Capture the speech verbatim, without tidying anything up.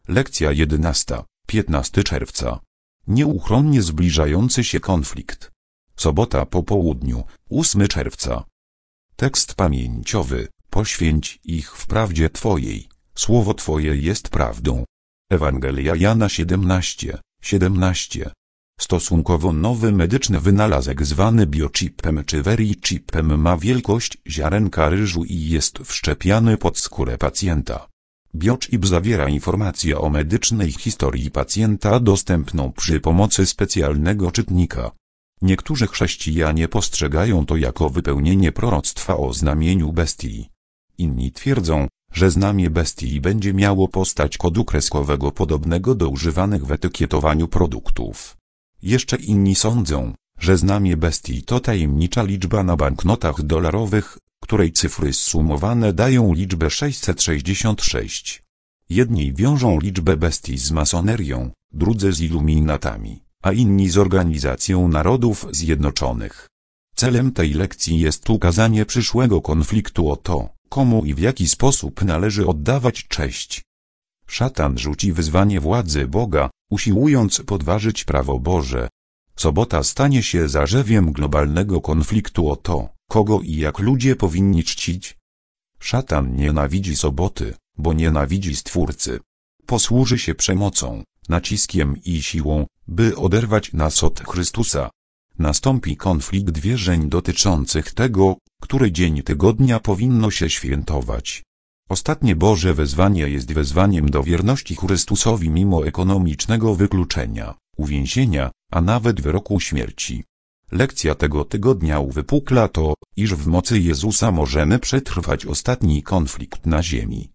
Lekcja jedenasta, piętnastego czerwca. Nieuchronnie zbliżający się konflikt. Sobota po południu, ósmego czerwca. Tekst pamięciowy. Poświęć ich w prawdzie Twojej. Słowo Twoje jest prawdą. Ewangelia Jana siedemnaście, siedemnaście. Stosunkowo nowy medyczny wynalazek zwany biochipem czy verichipem ma wielkość ziarenka ryżu i jest wszczepiany pod skórę pacjenta. Biochip zawiera informację o medycznej historii pacjenta dostępną przy pomocy specjalnego czytnika. Niektórzy chrześcijanie postrzegają to jako wypełnienie proroctwa o znamieniu bestii. Inni twierdzą, że znamie bestii będzie miało postać kodu kreskowego podobnego do używanych w etykietowaniu produktów. Jeszcze inni sądzą, że znamie bestii to tajemnicza liczba na banknotach dolarowych, której cyfry zsumowane dają liczbę sześćset sześćdziesiąt sześć. Jedni wiążą liczbę bestii z masonerią, drudzy z iluminatami, a inni z Organizacją Narodów Zjednoczonych. Celem tej lekcji jest ukazanie przyszłego konfliktu o to, komu i w jaki sposób należy oddawać cześć. Szatan rzuci wyzwanie władzy Boga, usiłując podważyć prawo Boże. Sobota stanie się zarzewiem globalnego konfliktu o to, kogo i jak ludzie powinni czcić. Szatan nienawidzi soboty, bo nienawidzi Stwórcy. Posłuży się przemocą, naciskiem i siłą, by oderwać nas od Chrystusa. Nastąpi konflikt wierzeń dotyczących tego, który dzień tygodnia powinno się świętować. Ostatnie Boże wezwanie jest wezwaniem do wierności Chrystusowi mimo ekonomicznego wykluczenia, uwięzienia, a nawet wyroku śmierci. Lekcja tego tygodnia uwypukla to, iż w mocy Jezusa możemy przetrwać ostatni konflikt na ziemi.